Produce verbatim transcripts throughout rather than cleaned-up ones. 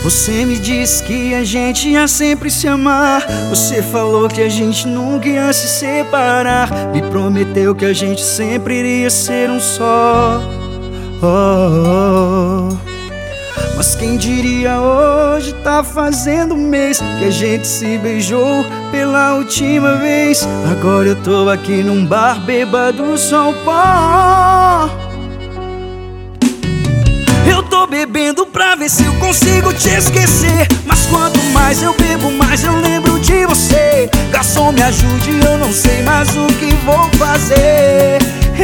Você me disse que a gente ia sempre se amar. Você falou que a gente nunca ia se separar. Me prometeu que a gente sempre iria ser um só. Oh, oh, oh. Mas quem diria hoje tá fazendo um mês que a gente se beijou pela última vez. Agora eu tô aqui num bar bêbado, só o pó. Eu tô bebendo pra ver se eu consigo te esquecer, mas quanto mais eu bebo, mais eu lembro de você. Garçom, me ajude, eu não sei mais o que vou fazer.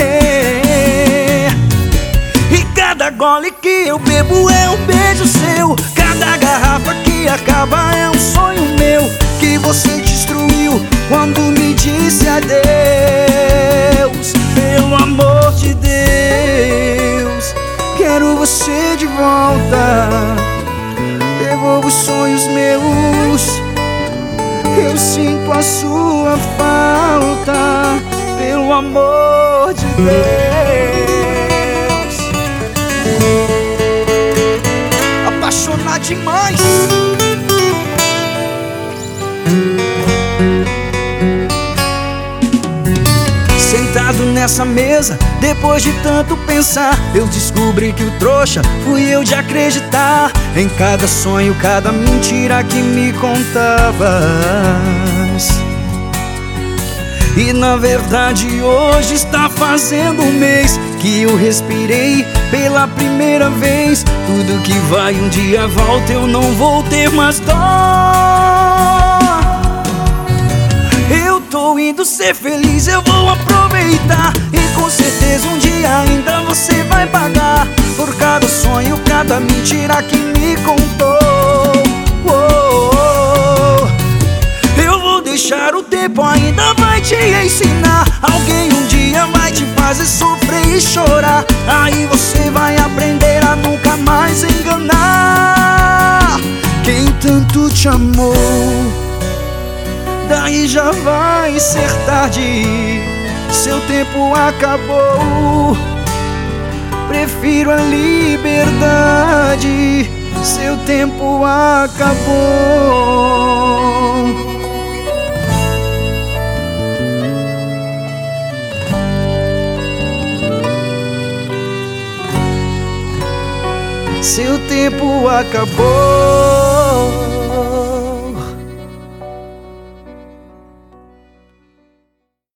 E cada gole que eu bebo é um beijo seu. Cada garrafa que acaba é um sonho meu, que você destruiu quando me disse adeus. Pelo amor de Deus, quero você de volta. Devolva os sonhos meus, eu sinto a sua falta. Pelo amor de Deus. Apaixonar demais. Sentado nessa mesa, depois de tanto pensar, eu descobri que o trouxa fui eu de acreditar em cada sonho, cada mentira que me contavas. E na verdade hoje está fazendo um mês que eu respirei pela primeira vez. Tudo que vai um dia volta, eu não vou ter mais dó. Eu tô indo ser feliz, eu vou aproveitar, e com certeza um dia ainda você vai pagar por cada sonho, cada mentira que me contou. Oh, oh, oh. Eu vou deixar o tempo, ainda vai te ensinar. Alguém um dia vai te fazer sofrer e chorar. Aí você vai aprender a nunca mais enganar quem tanto te amou. Daí já vai ser tarde, seu tempo acabou. Prefiro a liberdade, seu tempo acabou. Seu tempo acabou.